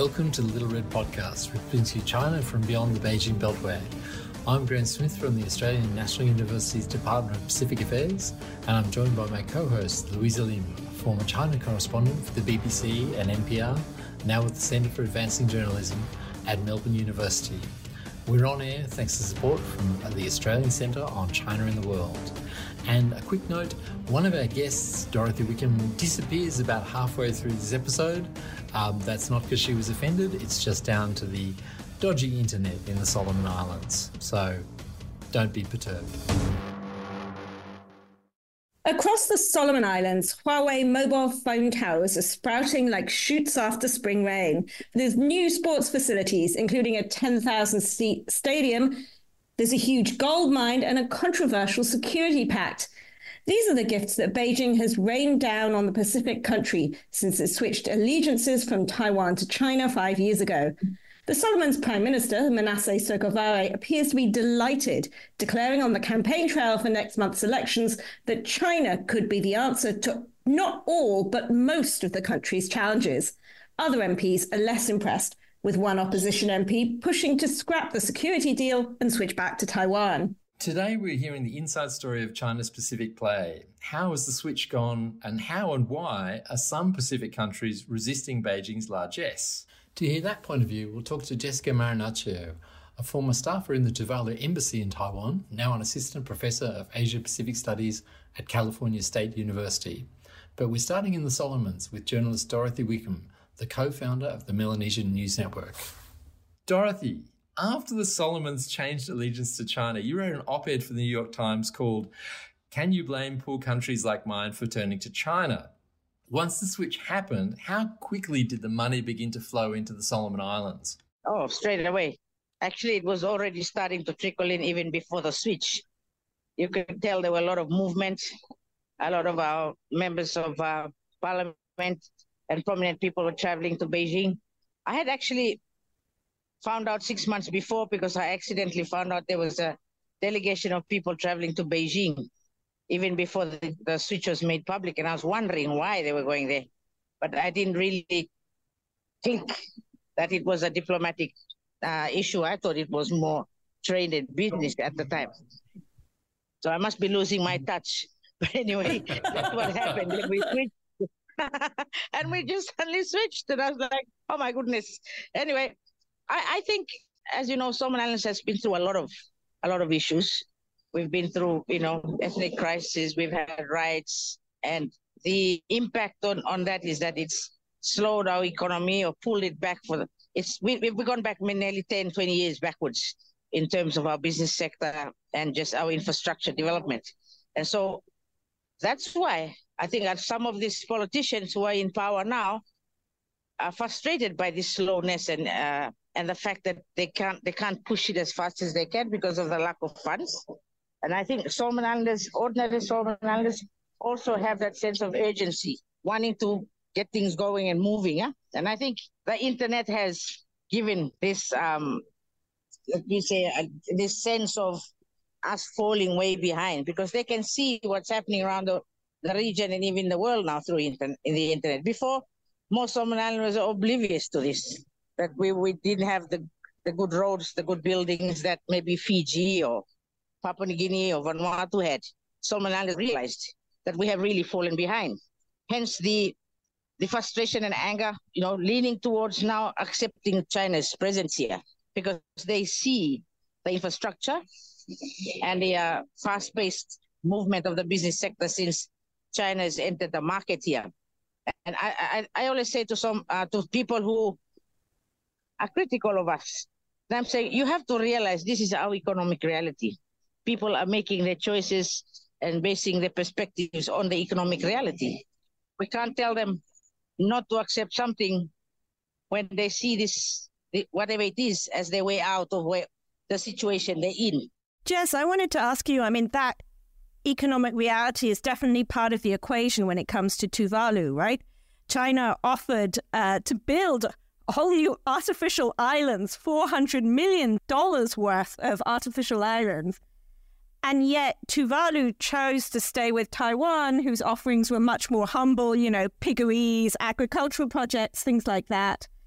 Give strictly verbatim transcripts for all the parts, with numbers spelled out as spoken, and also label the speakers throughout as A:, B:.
A: Welcome to the Little Red Podcast, which brings you China from beyond the Beijing Beltway. I'm Grant Smith from the Australian National University's Department of Pacific Affairs, and I'm joined by my co-host, Louisa Lim, a former China correspondent for the B B C and N P R, now with the Centre for Advancing Journalism at Melbourne University. We're on air thanks to support from the Australian Centre on China in the World. And a quick note, one of our guests, Dorothy Wickham, disappears about halfway through this episode. Um, that's not because she was offended, it's just down to the dodgy internet in the Solomon Islands. So don't be perturbed.
B: Across the Solomon Islands, Huawei mobile phone towers are sprouting like shoots after spring rain. There's new sports facilities, including a ten thousand seat stadium. There's a huge gold mine and a controversial security pact. These are the gifts that Beijing has rained down on the Pacific country since it switched allegiances from Taiwan to China five years ago. The Solomons Prime Minister, Manasseh Sogavare, appears to be delighted, declaring on the campaign trail for next month's elections that China could be the answer to not all, but most of the country's challenges. Other M Ps are less impressed, with one opposition M P pushing to scrap the security deal and switch back to Taiwan.
A: Today we're hearing the inside story of China's Pacific play. How has the switch gone, and how and why are some Pacific countries resisting Beijing's largesse? To hear that point of view, we'll talk to Jessica Marinaccio, a former staffer in the Tuvalu Embassy in Taiwan, now an assistant professor of Asia-Pacific Studies at California State University. But we're starting in the Solomons with journalist Dorothy Wickham, the co-founder of the Melanesian News Network. Dorothy, after the Solomons changed allegiance to China, you wrote an op-ed for the New York Times called, "Can You Blame Poor Countries Like Mine for Turning to China?" Once the switch happened, how quickly did the money begin to flow into the Solomon Islands?
C: Oh, straight away. Actually, it was already starting to trickle in even before the switch. You could tell there were a lot of movement. A lot of our members of uh, parliament and prominent people were traveling to Beijing. I had actually found out six months before because I accidentally found out there was a delegation of people traveling to Beijing even before the, the switch was made public, and I was wondering why they were going there. But I didn't really think that it was a diplomatic uh, issue. I thought it was more trade and business at the time. So I must be losing my touch. But anyway, that's what happened. We switched. And we just suddenly switched, and I was like, oh my goodness. Anyway, I, I think, as you know, Solomon Islands has been through a lot of a lot of issues. We've been through, you know, ethnic crisis, we've had riots, and the impact on, on that is that it's slowed our economy or pulled it back for the, it's, we, we've gone back nearly ten, twenty years backwards in terms of our business sector and just our infrastructure development. And so that's why I think that some of these politicians who are in power now are frustrated by this slowness and uh, and the fact that they can't they can't push it as fast as they can because of the lack of funds. And I think Solomon Islanders, ordinary Solomon Islanders, also have that sense of urgency, wanting to get things going and moving. Yeah? And I think the internet has given this, um, let me say, uh, this sense of us falling way behind, because they can see what's happening around the, the region and even the world now through internet, in the internet. Before, most Solomon Islanders are oblivious to this, that we, we didn't have the, the good roads, the good buildings that maybe Fiji or Papua New Guinea or Vanuatu had. Solomon Islanders realized that we have really fallen behind. Hence the the frustration and anger, you know, leaning towards now accepting China's presence here, because they see the infrastructure and the uh, fast-paced movement of the business sector since China has entered the market here. And I, I, I always say to some uh, to people who are critical of us, I'm saying you have to realize this is our economic reality. People are making their choices and basing their perspectives on the economic reality. We can't tell them not to accept something when they see this, whatever it is, as their way out of where, the situation they're in.
D: Jess, I wanted to ask you, I mean, that economic reality is definitely part of the equation when it comes to Tuvalu, right? China offered uh, to build a whole new artificial islands, four hundred million dollars worth of artificial islands. And yet Tuvalu chose to stay with Taiwan, whose offerings were much more humble, you know, piggeries, agricultural projects, things like that.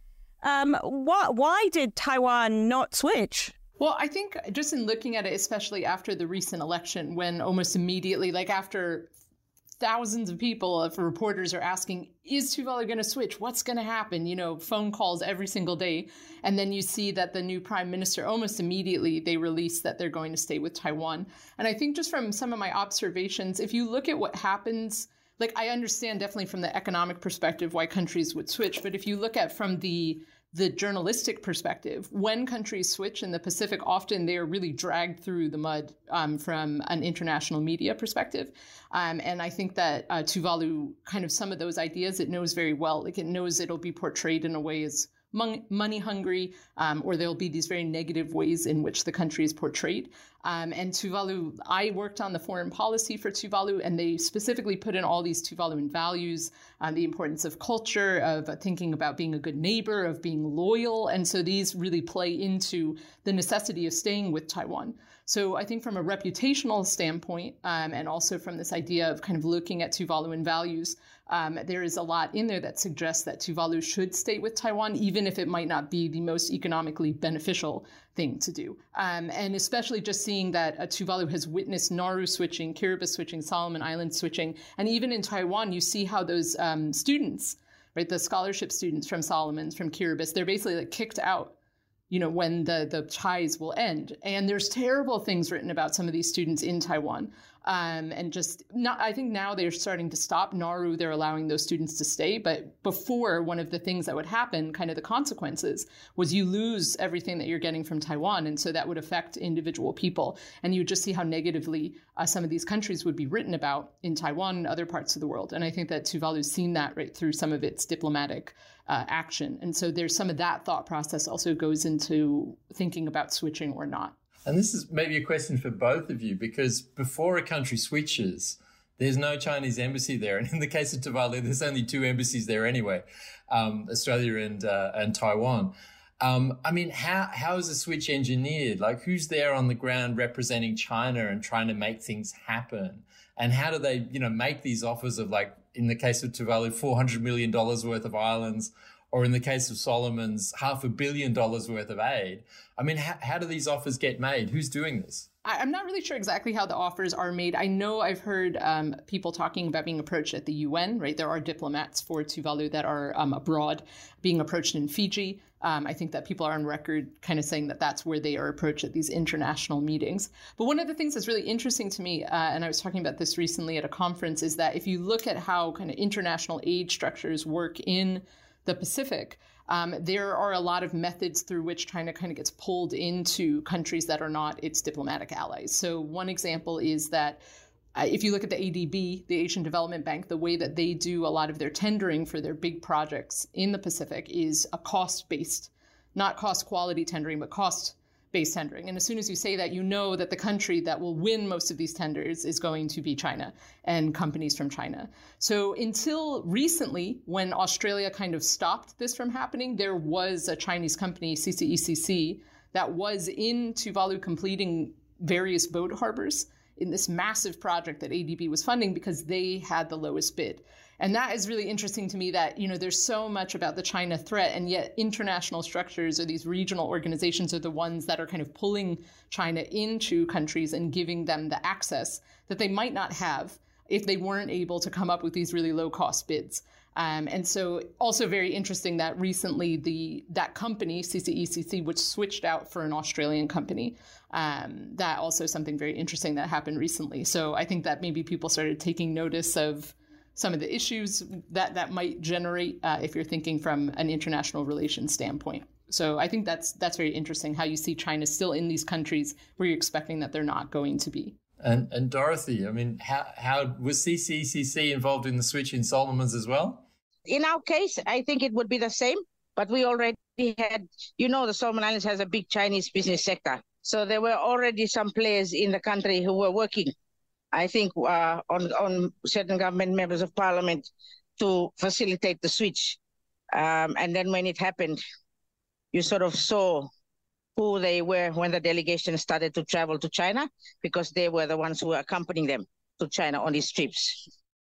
D: Um, why, why did Taiwan not switch?
E: Well, I think just in looking at it, especially after the recent election, when almost immediately, like after thousands of people, of reporters are asking, is Tuvalu going to switch? What's going to happen? You know, phone calls every single day. And then you see that the new prime minister, almost immediately, they release that they're going to stay with Taiwan. And I think just from some of my observations, if you look at what happens, like I understand definitely from the economic perspective why countries would switch. But if you look at from the the journalistic perspective, when countries switch in the Pacific, often they are really dragged through the mud um, from an international media perspective. Um, and I think that uh, Tuvalu, kind of some of those ideas, it knows very well. Like it knows it'll be portrayed in a way as mon- money hungry, um, or there'll be these very negative ways in which the country is portrayed. Um, and Tuvalu, I worked on the foreign policy for Tuvalu, and they specifically put in all these Tuvaluan values, um, the importance of culture, of uh, thinking about being a good neighbor, of being loyal. And so these really play into the necessity of staying with Taiwan. So I think from a reputational standpoint, um, and also from this idea of kind of looking at Tuvaluan values, um, there is a lot in there that suggests that Tuvalu should stay with Taiwan, even if it might not be the most economically beneficial thing to do. Um, and especially just seeing that uh, Tuvalu has witnessed Nauru switching, Kiribati switching, Solomon Islands switching. And even in Taiwan, you see how those um, students, right, the scholarship students from Solomons, from Kiribati, they're basically like kicked out, you know, when the, the ties will end. And there's terrible things written about some of these students in Taiwan. Um, and just not, I think now they're starting to stop. Nauru, they're allowing those students to stay. But before, one of the things that would happen, kind of the consequences, was you lose everything that you're getting from Taiwan. And so that would affect individual people. And you would just see how negatively uh, some of these countries would be written about in Taiwan and other parts of the world. And I think that Tuvalu's seen that right through some of its diplomatic uh, action. And so there's some of that thought process also goes into thinking about switching or not.
A: And this is maybe a question for both of you, because before a country switches, there's no Chinese embassy there. And in the case of Tuvalu, there's only two embassies there anyway, um, Australia and uh, and Taiwan. Um, I mean, how how is the switch engineered? Like, who's there on the ground representing China and trying to make things happen? And how do they, you know, make these offers of, like, in the case of Tuvalu, four hundred million dollars worth of islands, or in the case of Solomon's, half a billion dollars worth of aid? I mean, how, how do these offers get made? Who's doing this?
E: I'm not really sure exactly how the offers are made. I know I've heard um, people talking about being approached at the U N, right? There are diplomats for Tuvalu that are um, abroad being approached in Fiji. Um, I think that people are on record kind of saying that that's where they are approached at these international meetings. But one of the things that's really interesting to me, uh, and I was talking about this recently at a conference, is that if you look at how kind of international aid structures work in the Pacific, um, there are a lot of methods through which China kind of gets pulled into countries that are not its diplomatic allies. So one example is that uh, if you look at the A D B, the Asian Development Bank, the way that they do a lot of their tendering for their big projects in the Pacific is a cost-based, not cost-quality tendering, but cost based tendering. And as soon as you say that, you know that the country that will win most of these tenders is going to be China and companies from China. So until recently, when Australia kind of stopped this from happening, there was a Chinese company, C C E C C, that was in Tuvalu completing various boat harbors in this massive project that A D B was funding because they had the lowest bid. And that is really interesting to me that, you know, there's so much about the China threat, and yet international structures or these regional organizations are the ones that are kind of pulling China into countries and giving them the access that they might not have if they weren't able to come up with these really low cost bids. Um, and so also very interesting that recently the that company, C C E C C, which switched out for an Australian company, um, that also something very interesting that happened recently. So I think that maybe people started taking notice of some of the issues that that might generate uh, if you're thinking from an international relations standpoint. So I think that's that's very interesting how you see China still in these countries where you're expecting that they're not going to be.
A: And and Dorothy, I mean, how how was C C E C C involved in the switch in Solomon's as well?
C: In our case, I think it would be the same, but we already had, you know, the Solomon Islands has a big Chinese business sector. So there were already some players in the country who were working, I think, uh, on, on certain government members of parliament to facilitate the switch. Um, and then when it happened, you sort of saw who they were when the delegation started to travel to China, because they were the ones who were accompanying them to China on these trips.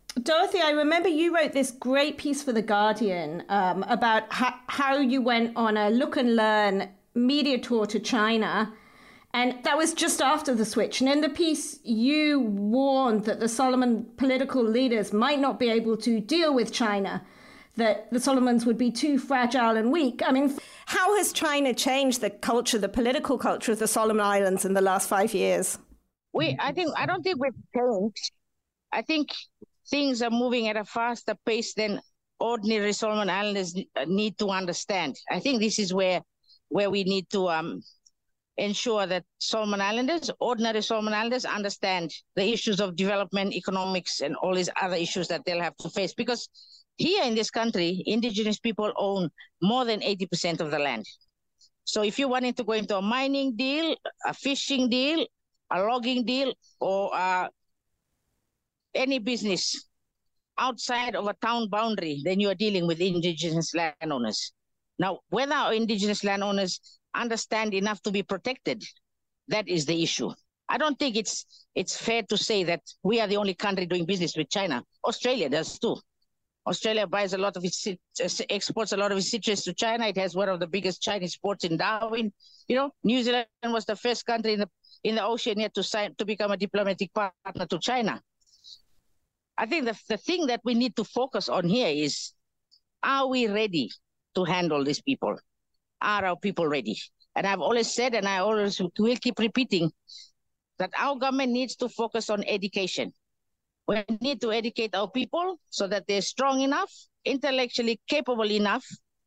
D: Dorothy, I remember you wrote this great piece for The Guardian um, about how, how you went on a look and learn media tour to China. And that was just after the switch. And in the piece, you warned that the Solomon political leaders might not be able to deal with China, that the Solomons would be too fragile and weak. I mean, how has China changed the culture, the political culture of the Solomon Islands in the last five years?
C: We, I think, I don't think we've changed. I think things are moving at a faster pace than ordinary Solomon Islanders need to understand. I think this is where, where we need to um, ensure that Solomon Islanders, ordinary Solomon Islanders, understand the issues of development, economics, and all these other issues that they'll have to face. Because here in this country, indigenous people own more than eighty percent of the land. So if you wanted to go into a mining deal, a fishing deal, a logging deal, or uh, any business outside of a town boundary, then you are dealing with indigenous landowners. Now, whether our indigenous landowners understand enough to be protected, that is the issue. I don't think it's it's fair to say that we are the only country doing business with China. Australia does too. Australia buys a lot of its, exports a lot of its citrus to China. It has one of the biggest Chinese ports in Darwin. You know, New Zealand was the first country in the in the Oceania to sign to become a diplomatic partner to China. I think the the thing that we need to focus on here is, are we ready to handle these people? Are our people ready? And I've always said, and I always will keep repeating, that our government needs to focus on education. We need to educate our people so that they're strong enough, intellectually capable enough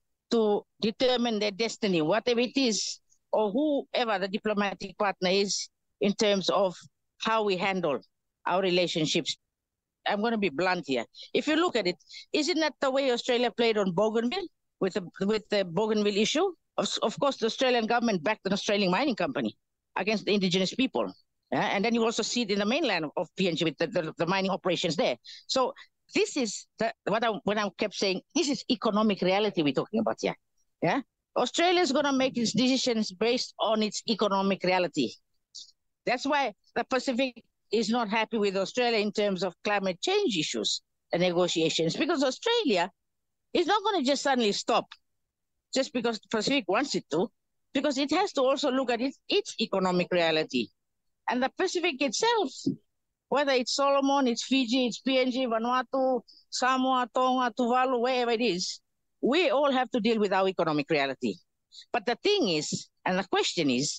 C: to determine their destiny, whatever it is, or whoever the diplomatic partner is, in terms of how we handle our relationships. I'm going to be blunt here. If you look at it, isn't that the way Australia played on Bougainville with the, with the Bougainville issue? Of, of course, the Australian government backed an Australian mining company against the indigenous people. Yeah? And then you also see it in the mainland of P N G with the, the, the mining operations there. So this is the, what I when I kept saying, this is economic reality we're talking about here. Yeah? Australia is going to make its decisions based on its economic reality. That's why the Pacific is not happy with Australia in terms of climate change issues and negotiations, because Australia is not going to just suddenly stop just because the Pacific wants it to, because it has to also look at it, its economic reality. And the Pacific itself, whether it's Solomon, it's Fiji, it's P N G, Vanuatu, Samoa, Tonga, Tuvalu, wherever it is, we all have to deal with our economic reality. But the thing is, and the question is,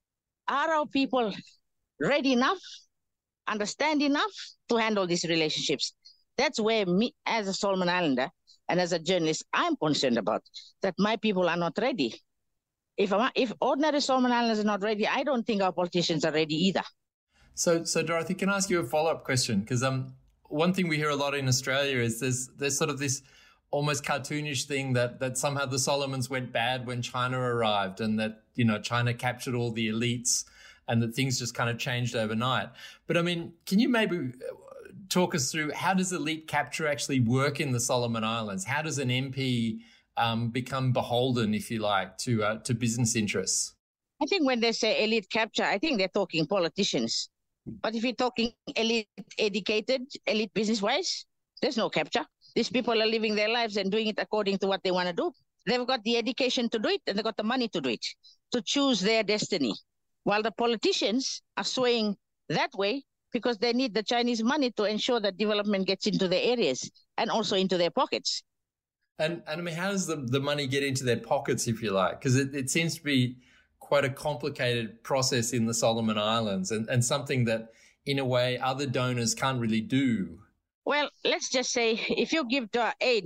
C: are our people ready enough, understand enough to handle these relationships? That's where me, as a Solomon Islander and as a journalist, I'm concerned about, that my people are not ready. If, I'm, if ordinary Solomon Islanders are not ready, I don't think our politicians are ready either.
A: So, so Dorothy, can I ask you a follow-up question? Because um, one thing we hear a lot in Australia is there's there's sort of this almost cartoonish thing that that somehow the Solomons went bad when China arrived, and that, you know, China captured all the elites, and that things just kind of changed overnight. But I mean, can you maybe talk us through, how does elite capture actually work in the Solomon Islands? How does an M P um, become beholden, if you like, to uh, to business interests?
C: I think when they say elite capture, I think they're talking politicians. But if you're talking elite educated, elite business-wise, there's no capture. These people are living their lives and doing it according to what they want to do. They've got the education to do it, and they've got the money to do it, to choose their destiny. While the politicians are swaying that way because they need the Chinese money to ensure that development gets into their areas and also into their pockets.
A: And, and I mean, how does the, the money get into their pockets, if you like? Because it, it seems to be quite a complicated process in the Solomon Islands, and, and something that, in a way, other donors can't really do.
C: Well, let's just say if you give the aid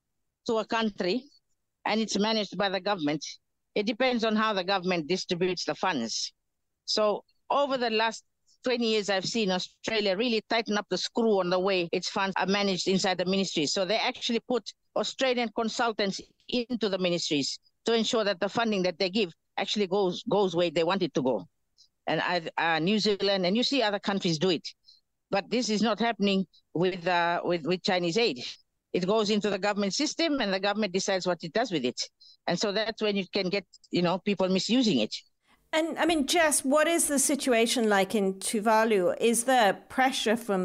C: to a country and it's managed by the government, it depends on how the government distributes the funds. So over the last twenty years, I've seen Australia really tighten up the screw on the way its funds are managed inside the ministries. So they actually put Australian consultants into the ministries to ensure that the funding that they give actually goes goes where they want it to go. And uh, New Zealand, and you see other countries do it. But this is not happening with, uh, with, with Chinese aid. It goes into the government system, and the government decides what it does with it. And so that's when you can get, you know, people misusing it.
D: And I mean, Jess, what is the situation like in Tuvalu? Is there pressure from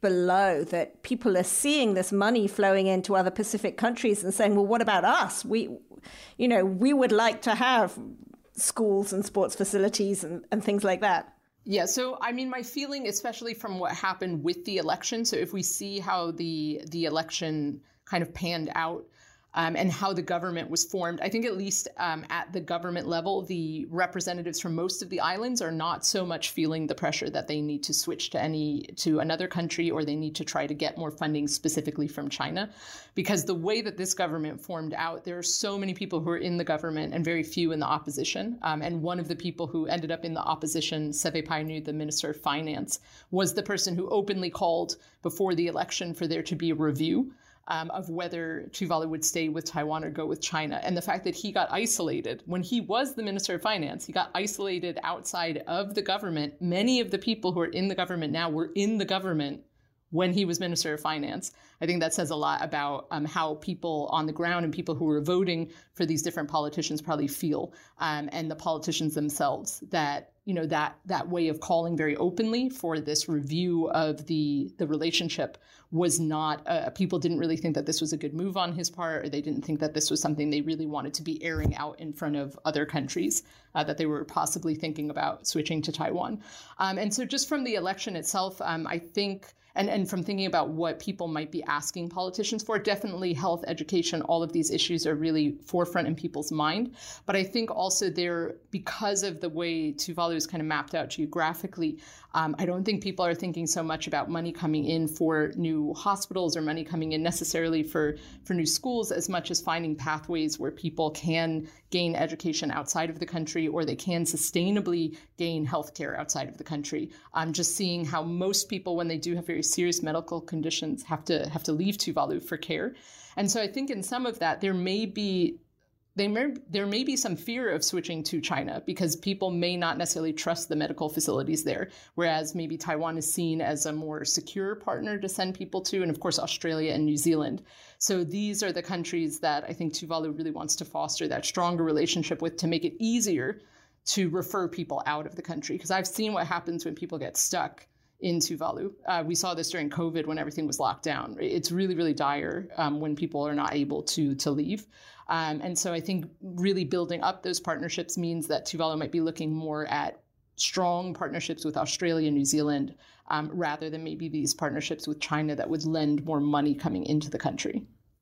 D: below, that people are seeing this money flowing into other Pacific countries and saying, well, what about us? We, you know, we would like to have schools and sports facilities and, and things like that.
E: Yeah, so I mean, my feeling, especially from what happened with the election, so if we see how the the election kind of panned out, Um, and how the government was formed. I think at least um, at the government level, the representatives from most of the islands are not so much feeling the pressure that they need to switch to any to another country, or they need to try to get more funding specifically from China. Because the way that this government formed out, there are so many people who are in the government and very few in the opposition. Um, and one of the people who ended up in the opposition, Seve Painu, the Minister of Finance, was the person who openly called before the election for there to be a review Um, of whether Tuvalu would stay with Taiwan or go with China. And the fact that he got isolated when he was the Minister of Finance, he got isolated outside of the government. Many of the people who are in the government now were in the government when he was Minister of Finance. I think that says a lot about um, how people on the ground and people who were voting for these different politicians probably feel, um, and the politicians themselves, that, you know, that that way of calling very openly for this review of the the relationship was not, uh, people didn't really think that this was a good move on his part, or they didn't think that this was something they really wanted to be airing out in front of other countries, uh, that they were possibly thinking about switching to Taiwan. Um, and so just from the election itself, um, I think, and, and from thinking about what people might be asking politicians for, definitely health, education, all of these issues are really forefront in people's mind. But I think also there, because of the way Tuvalu is kind of mapped out geographically, um, I don't think people are thinking so much about money coming in for new hospitals or money coming in necessarily for, for new schools, as much as finding pathways where people can gain education outside of the country, or they can sustainably gain healthcare outside of the country. I'm um, just seeing how most people, when they do have very serious medical conditions, have to have to leave Tuvalu for care. And so I think in some of that, there may be They may, there may be some fear of switching to China, because people may not necessarily trust the medical facilities there, whereas maybe Taiwan is seen as a more secure partner to send people to, and of course, Australia and New Zealand. So these are the countries that I think Tuvalu really wants to foster that stronger relationship with, to make it easier to refer people out of the country. Because I've seen what happens when people get stuck in Tuvalu. Uh, we saw this during COVID when everything was locked down. It's really, really dire um, when people are not able to to leave. Um, and so I think really building up those partnerships means that Tuvalu might be looking more at strong partnerships with Australia and New Zealand, um, rather than maybe these partnerships with China that would lend more money coming into the country.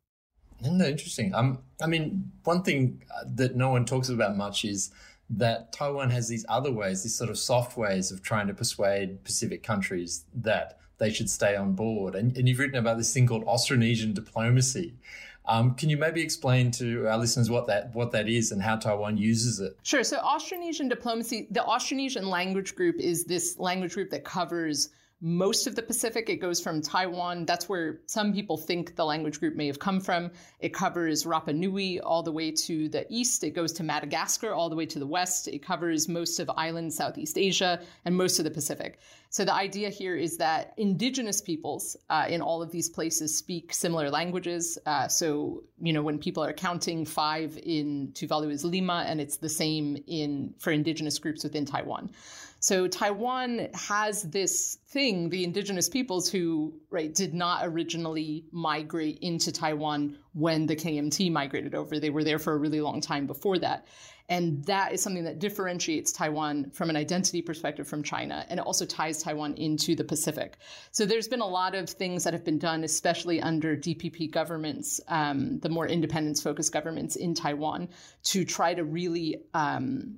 A: No, interesting. Um, I mean, one thing that no one talks about much is that Taiwan has these other ways, these sort of soft ways of trying to persuade Pacific countries that they should stay on board. And, and you've written about this thing called Austronesian diplomacy. Um, can you maybe explain to our listeners what that what that is and how Taiwan uses it?
E: Sure. So Austronesian diplomacy, the Austronesian language group is this language group that covers most of the Pacific. It goes from Taiwan. That's where some people think the language group may have come from. It covers Rapa Nui all the way to the east. It goes to Madagascar all the way to the west. It covers most of island Southeast Asia and most of the Pacific. So the idea here is that indigenous peoples uh, in all of these places speak similar languages. Uh, so, you know, when people are counting, five in Tuvalu is Lima, and it's the same in for indigenous groups within Taiwan. So Taiwan has this thing, the indigenous peoples who, right, did not originally migrate into Taiwan when the K M T migrated over. They were there for a really long time before that. And that is something that differentiates Taiwan from an identity perspective from China, and it also ties Taiwan into the Pacific. So there's been a lot of things that have been done, especially under D P P governments, um, the more independence-focused governments in Taiwan, to try to really um,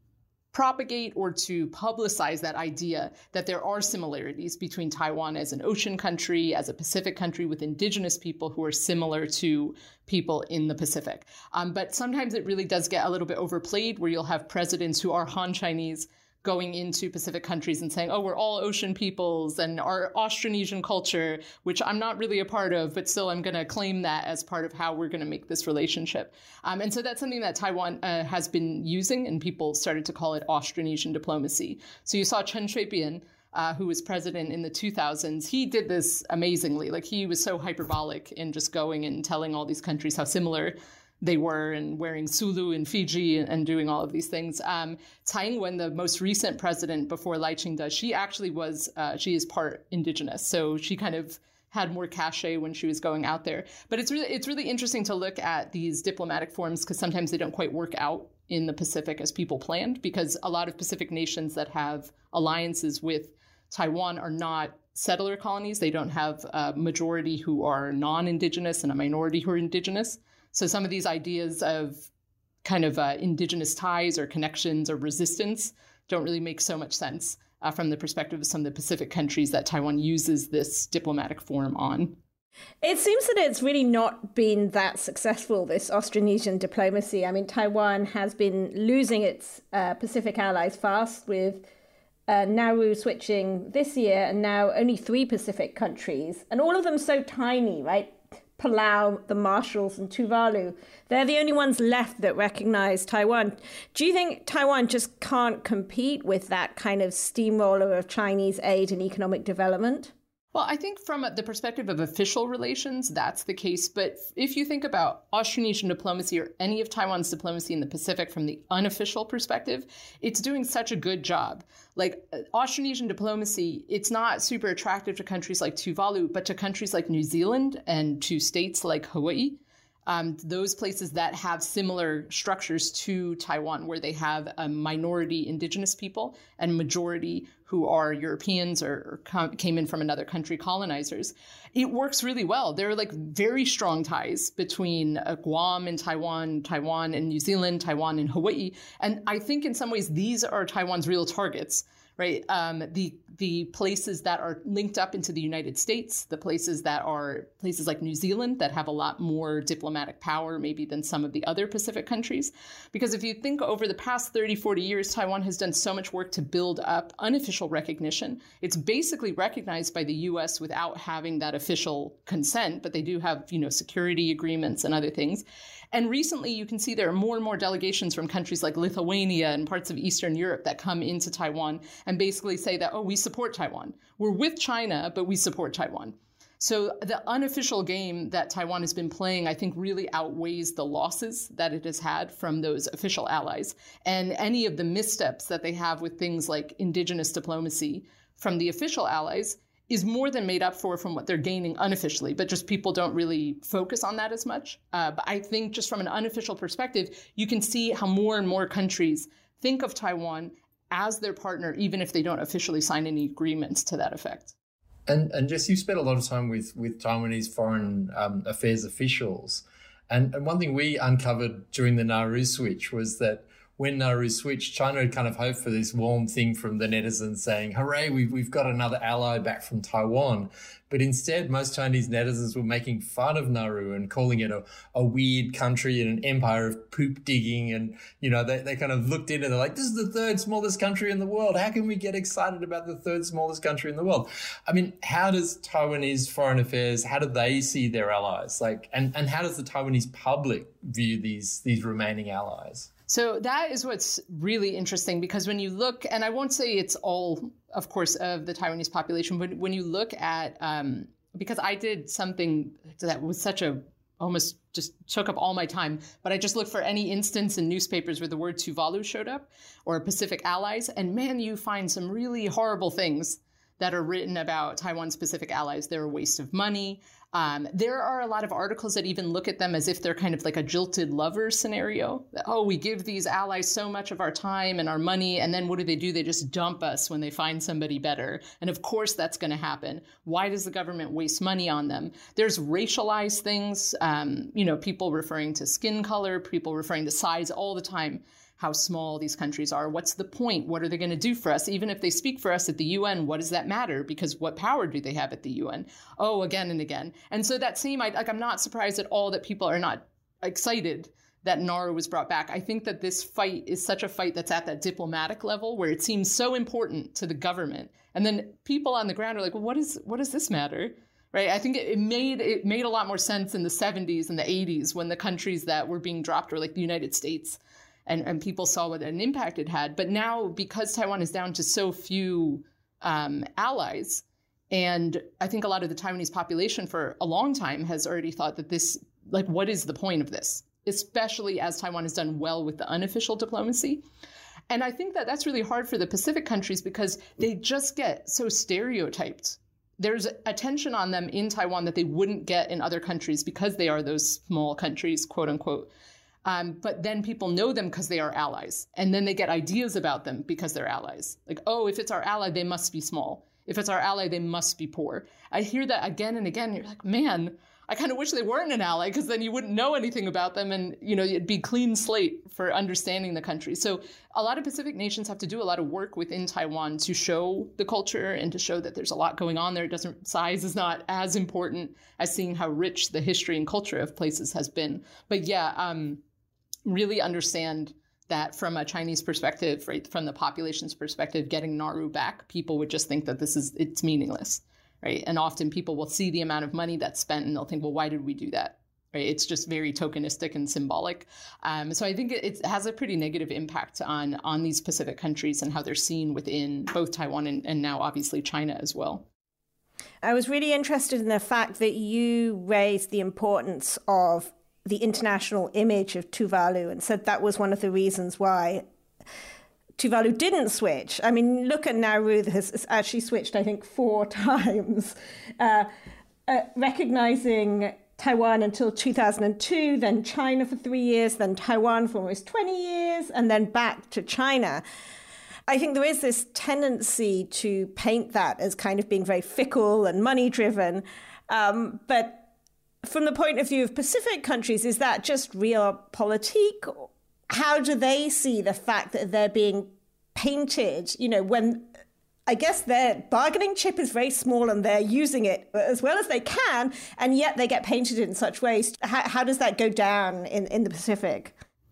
E: propagate or to publicize that idea that there are similarities between Taiwan as an ocean country, as a Pacific country with indigenous people who are similar to people in the Pacific. Um, but sometimes it really does get a little bit overplayed, where you'll have presidents who are Han Chinese going into Pacific countries and saying, oh, we're all ocean peoples and our Austronesian culture, which I'm not really a part of, but still I'm going to claim that as part of how we're going to make this relationship. Um, and so that's something that Taiwan uh, has been using, and people started to call it Austronesian diplomacy. So you saw Chen Shui-bian, uh, who was president in the two thousands. He did this amazingly. Like, he was so hyperbolic in just going and telling all these countries how similar they were, and wearing Sulu in Fiji and, and doing all of these things. Um, Tsai Ing-wen, the most recent president before Lai Ching-te, she actually was, uh, she is part indigenous. So she kind of had more cachet when she was going out there. But it's really, it's really interesting to look at these diplomatic forums because sometimes they don't quite work out in the Pacific as people planned, because a lot of Pacific nations that have alliances with Taiwan are not settler colonies. They don't have a majority who are non-indigenous and a minority who are indigenous. So some of these ideas of kind of uh, indigenous ties or connections or resistance don't really make so much sense uh, from the perspective of some of the Pacific countries that Taiwan uses this diplomatic forum on.
D: It seems that it's really not been that successful, this Austronesian diplomacy. I mean, Taiwan has been losing its uh, Pacific allies fast, with uh, Nauru switching this year, and now only three Pacific countries, and all of them so tiny, right? Palau, the Marshalls, and Tuvalu. They're the only ones left that recognize Taiwan. Do you think Taiwan just can't compete with that kind of steamroller of Chinese aid and economic development?
E: Well, I think from the perspective of official relations, that's the case. But if you think about Austronesian diplomacy or any of Taiwan's diplomacy in the Pacific from the unofficial perspective, it's doing such a good job. Like Austronesian diplomacy, it's not super attractive to countries like Tuvalu, but to countries like New Zealand and to states like Hawaii. Um, those places that have similar structures to Taiwan, where they have a minority indigenous people and majority who are Europeans or, or com- came in from another country, colonizers. It works really well. There are like very strong ties between uh, Guam and Taiwan, Taiwan and New Zealand, Taiwan and Hawaii. And I think in some ways, these are Taiwan's real targets. Right. Um, the the places that are linked up into the United States, the places that are places like New Zealand that have a lot more diplomatic power maybe than some of the other Pacific countries. Because if you think over the past thirty, forty years, Taiwan has done so much work to build up unofficial recognition. It's basically recognized by the U S without having that official consent, but they do have, you know, security agreements and other things. And recently, you can see there are more and more delegations from countries like Lithuania and parts of Eastern Europe that come into Taiwan and basically say that, oh, we support Taiwan. We're with China, but we support Taiwan. So the unofficial game that Taiwan has been playing, I think, really outweighs the losses that it has had from those official allies. And any of the missteps that they have with things like indigenous diplomacy from the official allies is more than made up for from what they're gaining unofficially, but just people don't really focus on that as much. Uh, but I think just from an unofficial perspective, you can see how more and more countries think of Taiwan as their partner, even if they don't officially sign any agreements to that effect.
A: And and Jess, you've spent a lot of time with, with Taiwanese foreign um, affairs officials. And, and one thing we uncovered during the Nauru switch was that when Nauru switched, China had kind of hoped for this warm thing from the netizens saying, hooray, we've, we've got another ally back from Taiwan. But instead, most Chinese netizens were making fun of Nauru and calling it a, a weird country and an empire of poop digging. And, you know, they, they kind of looked in and they're like, this is the third smallest country in the world. How can we get excited about the third smallest country in the world? I mean, how does Taiwanese foreign affairs, how do they see their allies? Like, and, and how does the Taiwanese public view these, these remaining allies?
E: So that is what's really interesting, because when you look, and I won't say it's all, of course, of the Taiwanese population, but when you look at, um, because I did something that was such a, almost just took up all my time, but I just looked for any instance in newspapers where the word Tuvalu showed up or Pacific allies. And man, you find some really horrible things that are written about Taiwan's Pacific allies. They're a waste of money. Um, there are a lot of articles that even look at them as if they're kind of like a jilted lover scenario. That, oh, we give these allies so much of our time and our money, and then what do they do? They just dump us when they find somebody better. And of course that's going to happen. Why does the government waste money on them? There's racialized things, um, you know, people referring to skin color, people referring to size all the time. How small these countries are. What's the point? What are they going to do for us? Even if they speak for us at the U N, what does that matter? Because what power do they have at the U N? Oh, again and again. And so that same, like, I'm not surprised at all that people are not excited that Nauru was brought back. I think that this fight is such a fight that's at that diplomatic level where it seems so important to the government. And then people on the ground are like, well, what is, what does this matter? Right. I think it made it made a lot more sense in the seventies and the eighties when the countries that were being dropped were like the United States. And, and people saw what an impact it had. But now, because Taiwan is down to so few um, allies, and I think a lot of the Taiwanese population for a long time has already thought that this, like, what is the point of this? especially as Taiwan has done well with the unofficial diplomacy. And I think that that's really hard for the Pacific countries because they just get so stereotyped. There's attention on them in Taiwan that they wouldn't get in other countries because they are those small countries, quote unquote. Um, but then people know them because they are allies. And then they get ideas about them because they're allies. Like, oh, if it's our ally, they must be small. If it's our ally, they must be poor. I hear that again and again. You're like, man, I kind of wish they weren't an ally because then you wouldn't know anything about them and, you know, it'd be clean slate for understanding the country. So a lot of Pacific nations have to do a lot of work within Taiwan to show the culture and to show that there's a lot going on there. It doesn't, size is not as important as seeing how rich the history and culture of places has been. But yeah, um, really understand that from a Chinese perspective, right, from the population's perspective, getting Nauru back, people would just think that this is, it's meaningless, right? And often people will see the amount of money that's spent and they'll think, well, why did we do that? Right? It's just very tokenistic and symbolic. Um, so I think it, it has a pretty negative impact on, on these Pacific countries and how they're seen within both Taiwan and, and now obviously China as well.
D: I was really interested in the fact that you raised the importance of the international image of Tuvalu and said that was one of the reasons why Tuvalu didn't switch. I mean, look at Nauru, has actually switched, I think, four times, uh, uh, recognizing Taiwan until two thousand two, then China for three years, then Taiwan for almost twenty years, and then back to China. I think there is this tendency to paint that as kind of being very fickle and money-driven, um, but from the point of view of Pacific countries, is that just realpolitik? How do they see the fact that they're being painted, you know, when I guess their bargaining chip is very small and they're using it as well as they can, and yet they get painted in such ways? How, how does that go down in, in the Pacific?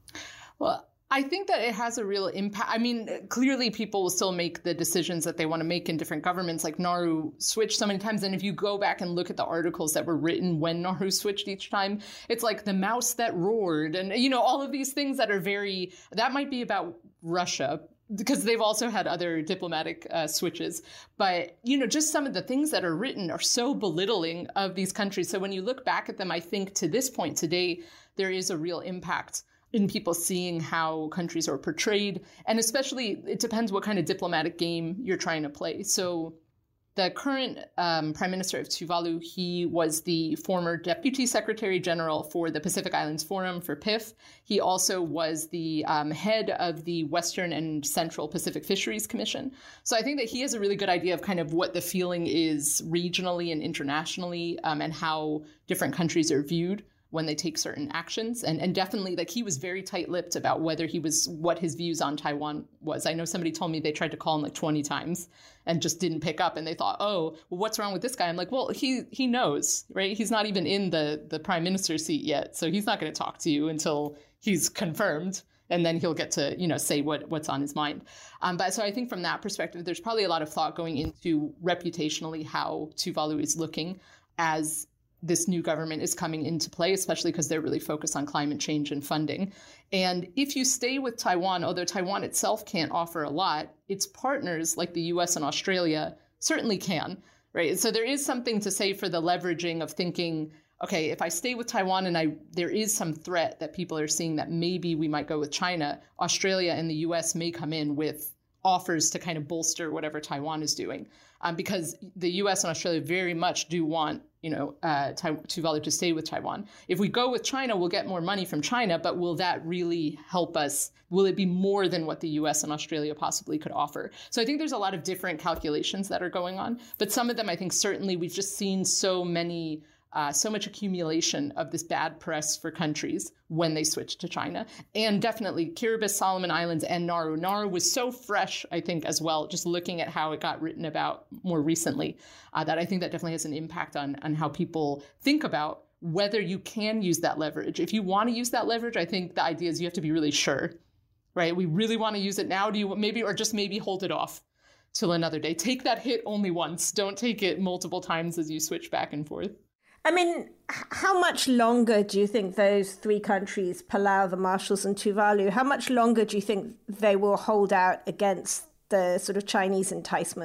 E: Well, I think that it has a real impact. I mean, clearly people will still make the decisions that they want to make in different governments. Like Nauru switched so many times. And if you go back and look at the articles that were written when Nauru switched each time, it's like the mouse that roared and, you know, all of these things that are very, that might be about Russia because they've also had other diplomatic uh, switches. But, you know, just some of the things that are written are so belittling of these countries. So when you look back at them, I think to this point today, there is a real impact in people seeing how countries are portrayed. And especially, it depends what kind of diplomatic game you're trying to play. So the current um, Prime Minister of Tuvalu, he was the former Deputy Secretary General for the Pacific Islands Forum for P I F. He also was the um, head of the Western and Central Pacific Fisheries Commission. So I think that he has a really good idea of kind of what the feeling is regionally and internationally um, and how different countries are viewed when they take certain actions. And, and definitely, like, he was very tight-lipped about whether he was, what his views on Taiwan was. I know somebody told me they tried to call him like twenty times and just didn't pick up. And they thought, oh, well, what's wrong with this guy? I'm like, well, he he knows, right? He's not even in the, the prime minister's seat yet. So he's not going to talk to you until he's confirmed. And then he'll get to, you know, say what, what's on his mind. Um, but so I think from that perspective, there's probably a lot of thought going into reputationally how Tuvalu is looking as this new government is coming into play, especially because they're really focused on climate change and funding. And if you stay with Taiwan, although Taiwan itself can't offer a lot, its partners like the U S and Australia certainly can, right? So there is something to say for the leveraging of thinking, okay, if I stay with Taiwan and I there is some threat that people are seeing that maybe we might go with China, Australia and the U S may come in with offers to kind of bolster whatever Taiwan is doing. Um, because the U S and Australia very much do want, you know, uh, Tuvalu to stay with Taiwan. If we go with China, we'll get more money from China, but will that really help us? Will it be more than what the U S and Australia possibly could offer? So I think there's a lot of different calculations that are going on, but some of them, I think certainly we've just seen so many Uh, so much accumulation of this bad press for countries when they switched to China. And definitely Kiribati, Solomon Islands, and Nauru. Nauru was so fresh, I think, as well, just looking at how it got written about more recently, uh, that I think that definitely has an impact on, on how people think about whether you can use that leverage. If you want to use that leverage, I think the idea is you have to be really sure, right? We really want to use it now. Do you maybe, or just maybe hold it off till another day? Take that hit only once. Don't take it multiple times as you switch back and forth.
D: I mean, how much longer do you think those three countries, Palau, the Marshalls and Tuvalu, how much longer do you think they will hold out against the sort of Chinese enticements?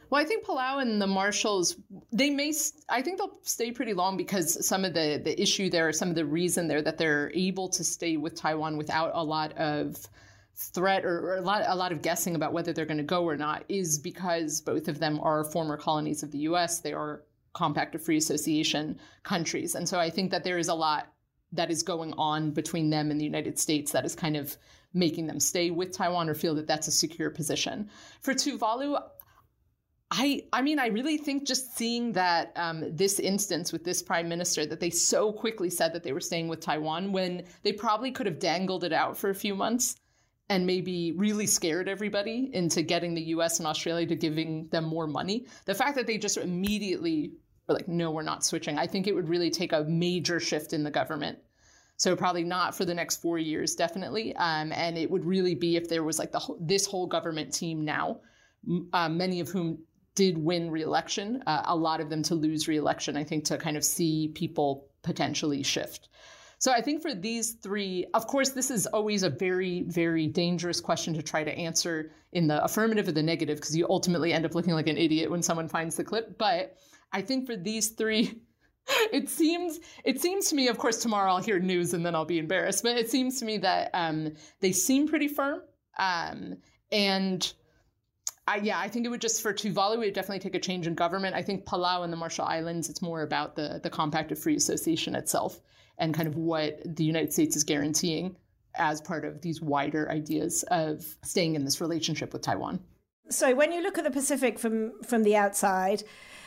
E: Well, I think Palau and the Marshalls, they may, I think they'll stay pretty long because some of the, the issue there, some of the reason there that they're able to stay with Taiwan without a lot of threat or, or a lot a lot of guessing about whether they're going to go or not is because both of them are former colonies of the U S. They are Compact of Free Association countries. And so I think that there is a lot that is going on between them and the United States that is kind of making them stay with Taiwan or feel that that's a secure position. For Tuvalu, I I mean, I really think just seeing that um, this instance with this prime minister, that they so quickly said that they were staying with Taiwan when they probably could have dangled it out for a few months and maybe really scared everybody into getting the U S and Australia to giving them more money. The fact that they just immediately were like, no, we're not switching, I think it would really take a major shift in the government. So probably not for the next four years, definitely. Um, and it would really be if there was like the this whole government team now, uh, many of whom did win re-election, uh, a lot of them to lose re-election, I think, to kind of see people potentially shift. So I think for these three, of course, this is always a very, very dangerous question to try to answer in the affirmative or the negative, because you ultimately end up looking like an idiot when someone finds the clip. But I think for these three, it seems it seems to me, of course, tomorrow I'll hear news and then I'll be embarrassed. But it seems to me that um, they seem pretty firm. Um, and I, yeah, I think it would just, for Tuvalu, it would definitely take a change in government. I think Palau and the Marshall Islands, it's more about the, the Compact of Free Association itself and kind of what the United States is guaranteeing as part of these wider ideas of staying in this relationship with Taiwan.
D: So when you look at the Pacific from, from the outside,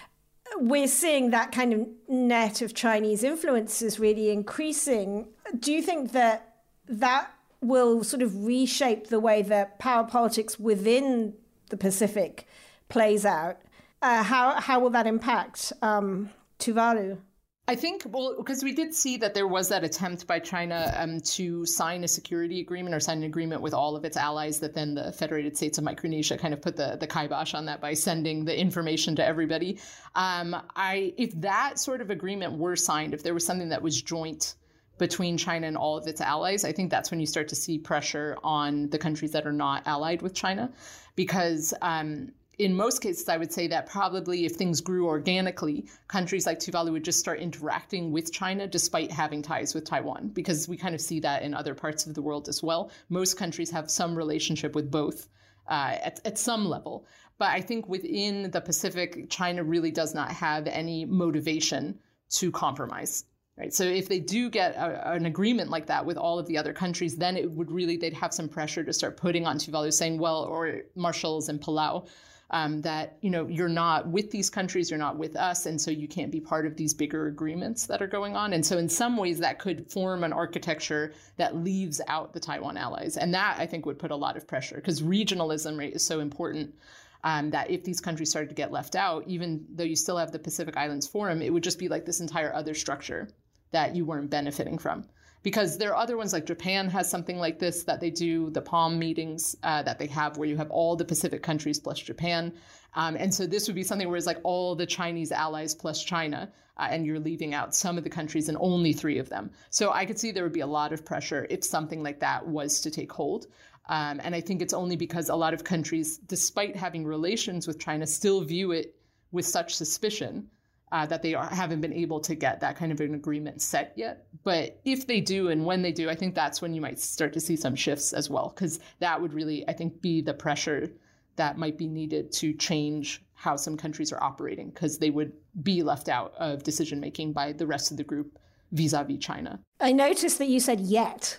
D: we're seeing that kind of net of Chinese influences really increasing. Do you think that that will sort of reshape the way that power politics within the Pacific plays out? Uh, how how will that impact um, Tuvalu?
E: I think, well, because we did see that there was that attempt by China um, to sign a security agreement or sign an agreement with all of its allies that then the Federated States of Micronesia kind of put the, the kibosh on that by sending the information to everybody. Um, I if that sort of agreement were signed, if there was something that was joint between China and all of its allies, I think that's when you start to see pressure on the countries that are not allied with China. Because um, in most cases, I would say that probably if things grew organically, countries like Tuvalu would just start interacting with China despite having ties with Taiwan, because we kind of see that in other parts of the world as well. Most countries have some relationship with both uh, at, at some level. But I think within the Pacific, China really does not have any motivation to compromise. Right. So if they do get a, an agreement like that with all of the other countries, then it would really, they'd have some pressure to start putting on Tuvalu saying, well, or Marshalls and Palau, um, that, you know, you're not with these countries, you're not with us. And so you can't be part of these bigger agreements that are going on. And so in some ways that could form an architecture that leaves out the Taiwan allies. And that, I think, would put a lot of pressure, because regionalism, right, is so important. Um, that if these countries started to get left out, even though you still have the Pacific Islands Forum, it would just be like this entire other structure that you weren't benefiting from. Because there are other ones, like Japan has something like this that they do, the PALM meetings uh, that they have, where you have all the Pacific countries plus Japan. Um, and so this would be something where it's like all the Chinese allies plus China, uh, and you're leaving out some of the countries and only three of them. So I could see there would be a lot of pressure if something like that was to take hold. Um, and I think it's only because a lot of countries, despite having relations with China, still view it with such suspicion uh, that they are, haven't been able to get that kind of an agreement set yet. But if they do, and when they do, I think that's when you might start to see some shifts as well, because that would really, I think, be the pressure that might be needed to change how some countries are operating, because they would be left out of decision making by the rest of the group vis-a-vis China.
D: I noticed that you said yet.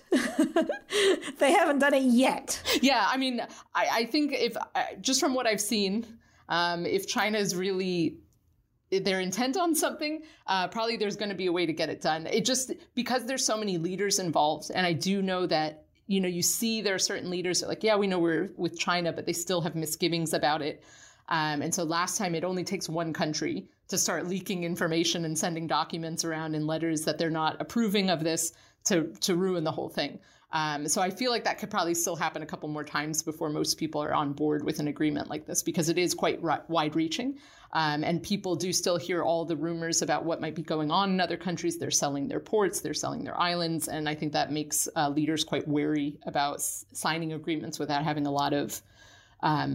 D: They haven't done it yet.
E: Yeah, I mean, I, I think if, uh, just from what I've seen, um, if China is really, they're intent on something, uh, probably there's going to be a way to get it done. It just, because there's so many leaders involved, and I do know that, you know, you see there are certain leaders that are like, yeah, we know we're with China, but they still have misgivings about it. Um, and so last time it only takes one country to start leaking information and sending documents around in letters that they're not approving of this to, to ruin the whole thing. Um, so I feel like that could probably still happen a couple more times before most people are on board with an agreement like this, because it is quite r- wide reaching. Um, and people do still hear all the rumors about what might be going on in other countries. They're selling their ports, they're selling their islands. And I think that makes uh, leaders quite wary about s- signing agreements without having a lot of um,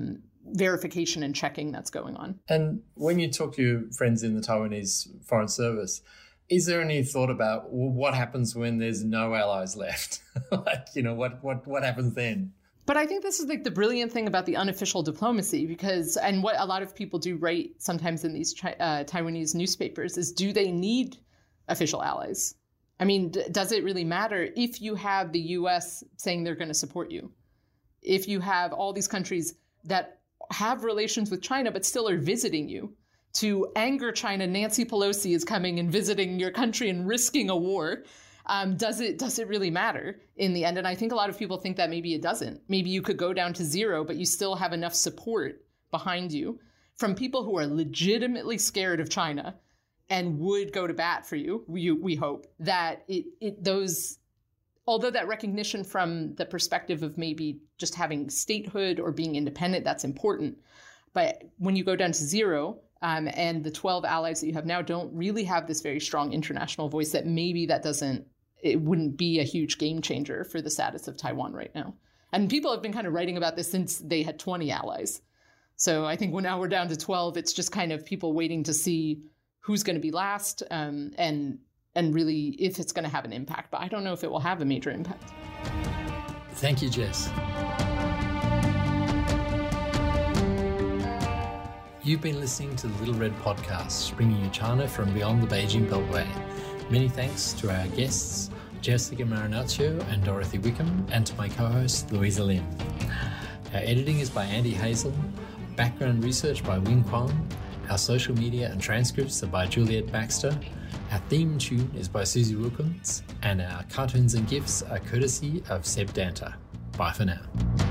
E: verification and checking that's going on.
A: And when you talk to your friends in the Taiwanese Foreign Service, is there any thought about well, what happens when there's no allies left? Like, you know, what, what, what happens then?
E: But I think this is like the brilliant thing about the unofficial diplomacy, because, and what a lot of people do write sometimes in these uh, Taiwanese newspapers is, do they need official allies? I mean, d- does it really matter if you have the U S saying they're going to support you? If you have all these countries that have relations with China but still are visiting you? To anger China, Nancy Pelosi is coming and visiting your country and risking a war. Um, does it does it really matter in the end? And I think a lot of people think that maybe it doesn't. Maybe you could go down to zero, but you still have enough support behind you from people who are legitimately scared of China and would go to bat for you. We, we hope that it, it those, although that recognition from the perspective of maybe just having statehood or being independent, that's important. But when you go down to zero, um, and the twelve allies that you have now don't really have this very strong international voice, that maybe that doesn't, it wouldn't be a huge game changer for the status of Taiwan right now. And people have been kind of writing about this since they had twenty allies. So I think when now we're down to twelve, it's just kind of people waiting to see who's going to be last, um, and and really if it's going to have an impact. But I don't know if it will have a major impact.
A: Thank you, Jess. You've been listening to the Little Red Podcast, bringing you China from beyond the Beijing Beltway. Many thanks to our guests, Jessica Marinaccio and Dorothy Wickham, and to my co-host, Louisa Lim. Our editing is by Andy Hazel, background research by Wing Kwong, our social media and transcripts are by Juliet Baxter, our theme tune is by Susie Wilkins, and our cartoons and GIFs are courtesy of Seb Danta. Bye for now.